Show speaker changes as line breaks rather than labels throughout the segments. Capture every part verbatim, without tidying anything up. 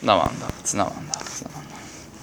나온다. It's 나온다. It's 나온다.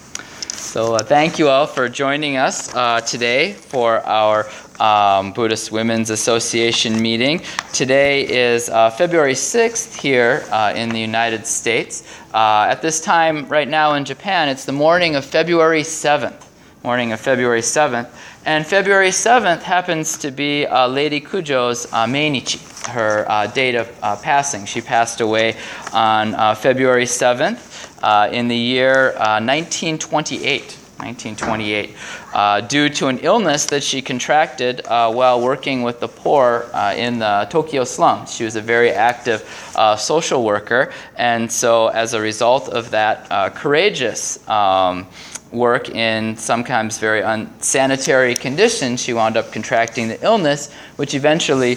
So uh, thank you all for joining us uh, today for our um, Buddhist Women's Association meeting. Today is uh, February sixth here uh, in the United States. Uh, at this time right now in Japan, it's the morning of February seventh. Morning of February seventh. And February seventh happens to be uh, Lady Kujo's uh, meinichi, her uh, date of uh, passing. She passed away on uh, February seventh uh, in the year uh, nineteen twenty-eight. nineteen twenty-eight, uh, due to an illness that she contracted uh, while working with the poor uh, in the Tokyo slums. She was a very active uh, social worker, and so as a result of that uh, courageous um, work in sometimes very unsanitary conditions, she wound up contracting the illness, which eventually,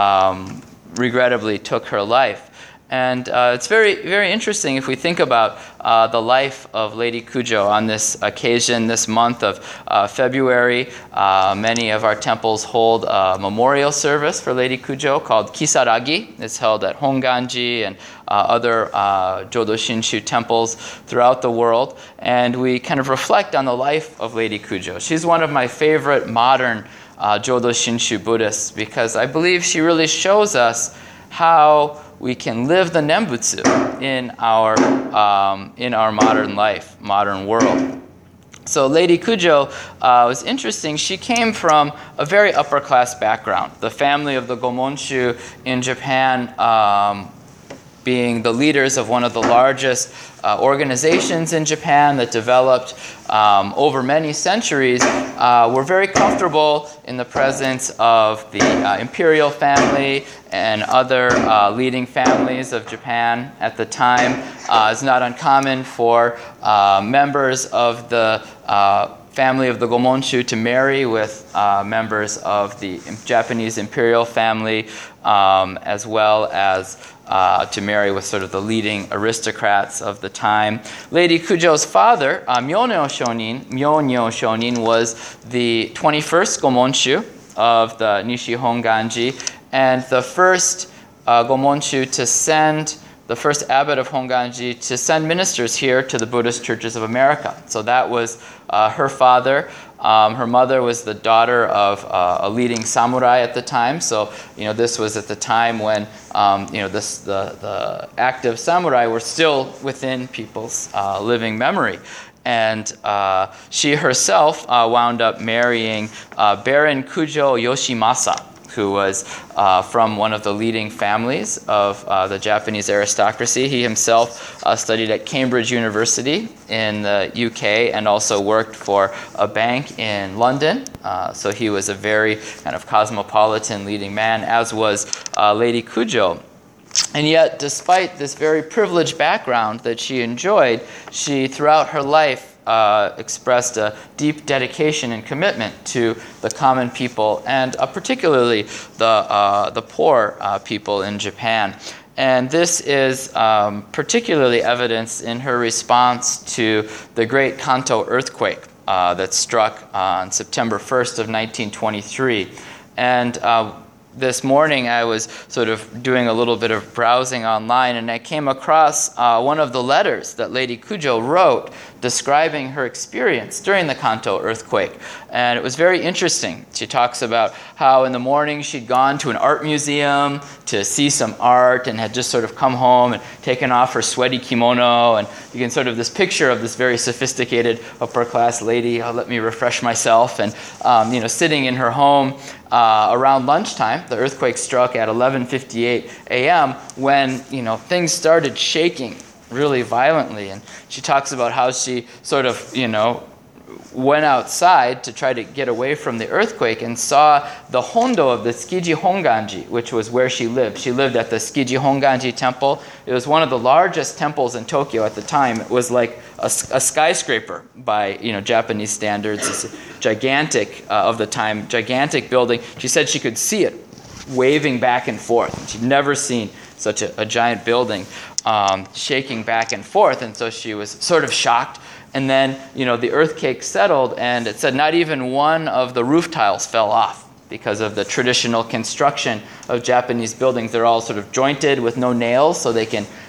um, regrettably, took her life. And uh, it's very, very interesting if we think about uh, the life of Lady Kujo on this occasion, this month of uh, February. Uh, many of our temples hold a memorial service for Lady Kujo called Kisaragi. It's held at Honganji and uh, other uh, Jodo Shinshu temples throughout the world. And we kind of reflect on the life of Lady Kujo. She's one of my favorite modern uh, Jodo Shinshu Buddhists because I believe she really shows us how we can live the Nembutsu in our um, in our modern life, modern world. So Lady Kujo uh, was interesting. She came from a very upper class background. The family of the Gomonshu in Japan, um, being the leaders of one of the largest uh, organizations in Japan that developed um, over many centuries, uh, were very comfortable in the presence of the uh, imperial family and other uh, leading families of Japan at the time. Uh, it's not uncommon for uh, members of the uh, family of the Gomonshu to marry with uh, members of the Japanese imperial family, um, as well as Uh, to marry with sort of the leading aristocrats of the time. Lady Kujo's father, uh, Myonyo Shonin, Myonyo Shonin, was the twenty-first Gomonshu of the Nishi Honganji, and the first uh, Gomonshu to send, the first abbot of Honganji to send ministers here to the Buddhist churches of America. So that was uh, her father. Um, her mother was the daughter of uh, a leading samurai at the time. So, you know, this was at the time when, um, you know, this, the, the active samurai were still within people's uh, living memory. And uh, she herself uh, wound up marrying uh, Baron Kujo Yoshimasa, who was uh, from one of the leading families of uh, the Japanese aristocracy. He himself uh, studied at Cambridge University in the U K and also worked for a bank in London. Uh, so he was a very kind of cosmopolitan leading man, as was uh, Lady Kujo. And yet, despite this very privileged background that she enjoyed, she, throughout her life, Uh, expressed a deep dedication and commitment to the common people, and uh, particularly the uh, the poor uh, people in Japan. And this is um, particularly evidenced in her response to the Great Kanto earthquake uh, that struck on September first of nineteen twenty-three. And uh, this morning I was sort of doing a little bit of browsing online, and I came across uh, one of the letters that Lady Kujo wrote describing her experience during the Kanto earthquake. And it was very interesting. She talks about how in the morning she'd gone to an art museum to see some art and had just sort of come home and taken off her sweaty kimono. And you can sort of this picture of this very sophisticated upper class lady, oh, let me refresh myself, and um, you know, sitting in her home uh, around lunchtime. The earthquake struck at eleven fifty-eight a.m. when, you know, things started shaking really violently. And she talks about how she sort of, you know, went outside to try to get away from the earthquake and saw the hondo of the Tsukiji Honganji, which was where she lived. She lived at the Tsukiji Honganji temple. It was one of the largest temples in Tokyo at the time. It was like a, a skyscraper by, you know, Japanese standards. It's gigantic uh, of the time, gigantic building. She said she could see it waving back and forth. She'd never seen such a, a giant building um, shaking back and forth, and so she was sort of shocked. And then, you know, the earthquake settled, and it said not even one of the roof tiles fell off because of the traditional construction of Japanese buildings. They're all sort of jointed with no nails, so they can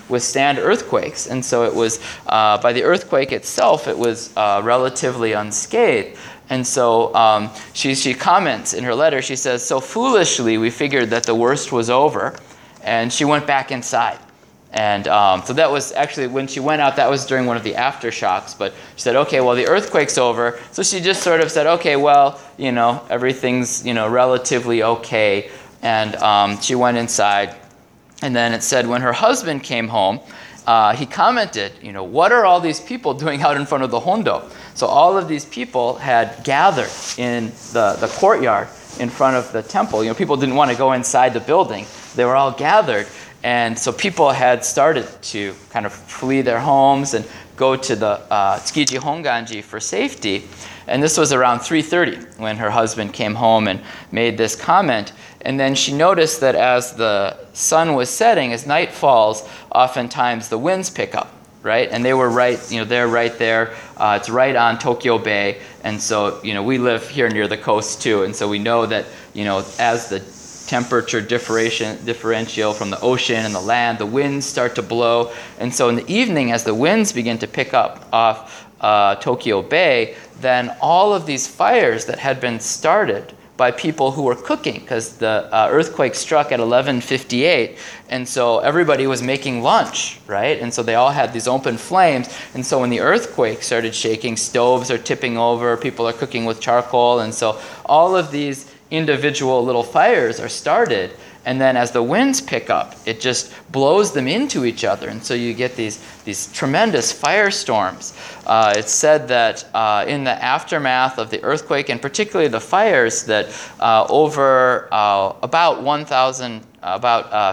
withstand earthquakes. And so it was, uh, by the earthquake itself, it was uh, relatively unscathed. And so um, she, she comments in her letter, she says, "So foolishly we figured that the worst was over," and she went back inside. And um, so that was actually, when she went out, that was during one of the aftershocks. But she said, okay, well, the earthquake's over. So she just sort of said, okay, well, you know, everything's, you know, relatively okay. And um, she went inside. And then it said when her husband came home, uh, he commented, you know, what are all these people doing out in front of the hondo? So all of these people had gathered in the, the courtyard in front of the temple. You know, people didn't want to go inside the building. They were all gathered. And so people had started to kind of flee their homes and go to the uh, Tsukiji Honganji for safety. And this was around three thirty when her husband came home and made this comment. And then she noticed that as the sun was setting, as night falls, oftentimes the winds pick up, right? And they were right, you know, they're right there. Uh, it's right on Tokyo Bay. And so, you know, we live here near the coast too. And so we know that, you know, as the temperature differential, differential from the ocean and the land, the winds start to blow. And so in the evening, as the winds begin to pick up off uh, Tokyo Bay, then all of these fires that had been started by people who were cooking, because the uh, earthquake struck at eleven fifty-eight, and so everybody was making lunch, right? And so they all had these open flames, and so when the earthquake started shaking, stoves are tipping over, people are cooking with charcoal, and so all of these individual little fires are started, and then as the winds pick up, it just blows them into each other, and so you get these these tremendous firestorms. Uh, it's said that uh, in the aftermath of the earthquake, and particularly the fires, that uh, over uh, about one thousand, about uh,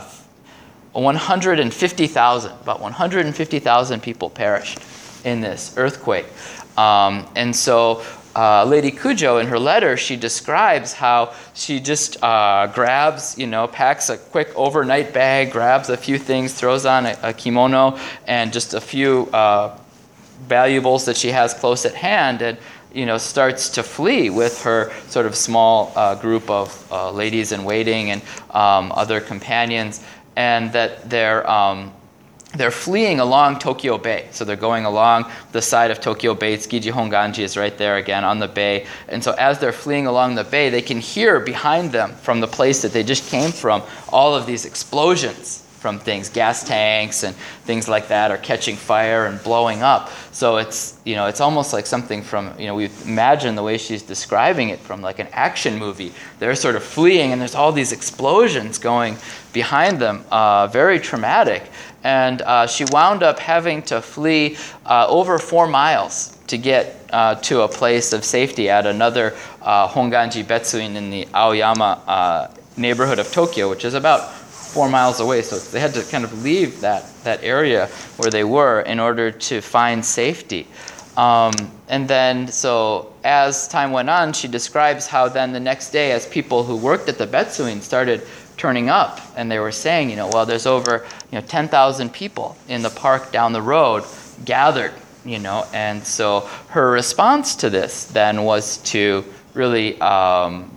one hundred fifty thousand, about one hundred fifty thousand people perished in this earthquake, um, and so. Uh, Lady Kujo, in her letter, she describes how she just uh, grabs, you know, packs a quick overnight bag, grabs a few things, throws on a, a kimono, and just a few uh, valuables that she has close at hand, and, you know, starts to flee with her sort of small uh, group of uh, ladies in waiting and um, other companions, and that they're... Um, They're fleeing along Tokyo Bay. So they're going along the side of Tokyo Bay. Tsukiji Honganji is right there again on the bay. And so as they're fleeing along the bay, they can hear behind them from the place that they just came from all of these explosions from things, gas tanks and things like that are catching fire and blowing up. So it's, you know, it's almost like something from, you know, we imagine the way she's describing it from like an action movie. They're sort of fleeing and there's all these explosions going behind them, uh, very traumatic. And uh, she wound up having to flee uh, over four miles to get uh, to a place of safety at another uh, Honganji Betsuin in the Aoyama uh, neighborhood of Tokyo, which is about four miles away. So they had to kind of leave that, that area where they were in order to find safety. Um, and then, so as time went on, she describes how then the next day, as people who worked at the Betsuin started turning up, and they were saying, you know, well, there's over, you know, ten thousand people in the park down the road gathered, you know, and so her response to this then was to really um,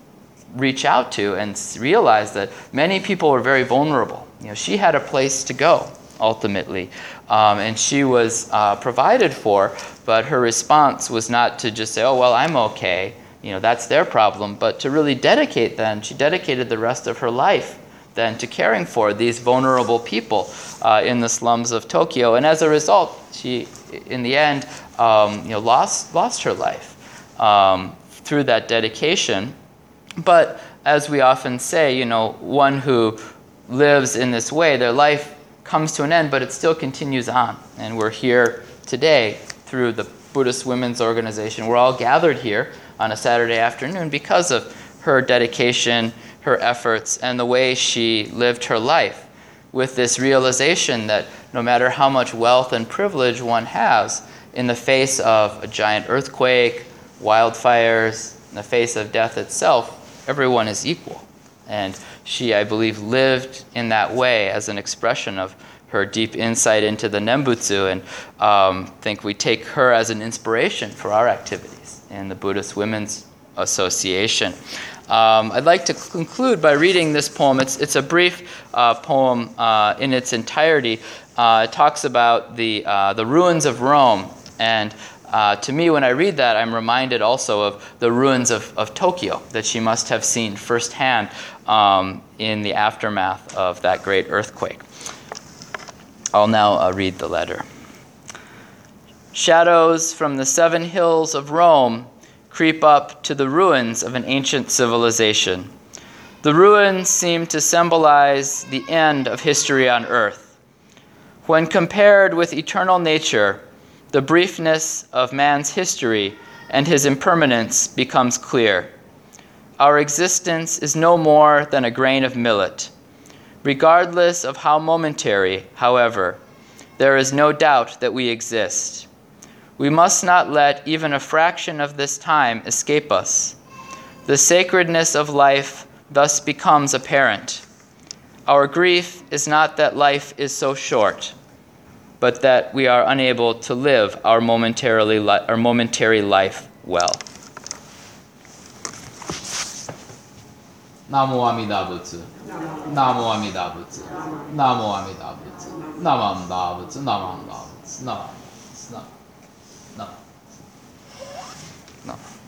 reach out to and realize that many people were very vulnerable. You know, she had a place to go ultimately, um, and she was uh, provided for, but her response was not to just say, oh, well, I'm okay. You know, that's their problem, but to really dedicate then, she dedicated the rest of her life then to caring for these vulnerable people uh, in the slums of Tokyo. And as a result, she, in the end, um, you know, lost lost her life um, through that dedication. But as we often say, you know, one who lives in this way, their life comes to an end, but it still continues on. And we're here today through the Buddhist Women's Organization. We're all gathered here on a Saturday afternoon because of her dedication, her efforts, and the way she lived her life, with this realization that no matter how much wealth and privilege one has, in the face of a giant earthquake, wildfires, in the face of death itself, everyone is equal. And she, I believe, lived in that way as an expression of her deep insight into the Nembutsu, and um, think we take her as an inspiration for our activities in the Buddhist Women's Association. Um, I'd like to conclude by reading this poem. It's, it's a brief uh, poem uh, in its entirety. Uh, it talks about the, uh, the ruins of Rome. And uh, to me, when I read that, I'm reminded also of the ruins of, of Tokyo that she must have seen firsthand um, in the aftermath of that great earthquake. I'll now uh, read the letter. Shadows from the seven hills of Rome creep up to the ruins of an ancient civilization. The ruins seem to symbolize the end of history on earth. When compared with eternal nature, the briefness of man's history and his impermanence becomes clear. Our existence is no more than a grain of millet. Regardless of how momentary, however, there is no doubt that we exist. We must not let even a fraction of this time escape us. The sacredness of life thus becomes apparent. Our grief is not that life is so short, but that we are unable to live our momentarily li- our momentary life well. Namo Amida Butsu. Namo Amida Butsu. Namo Amida Butsu. Namo Amida Butsu. Namo Amida Butsu. Namo Amida Butsu. Namo. No.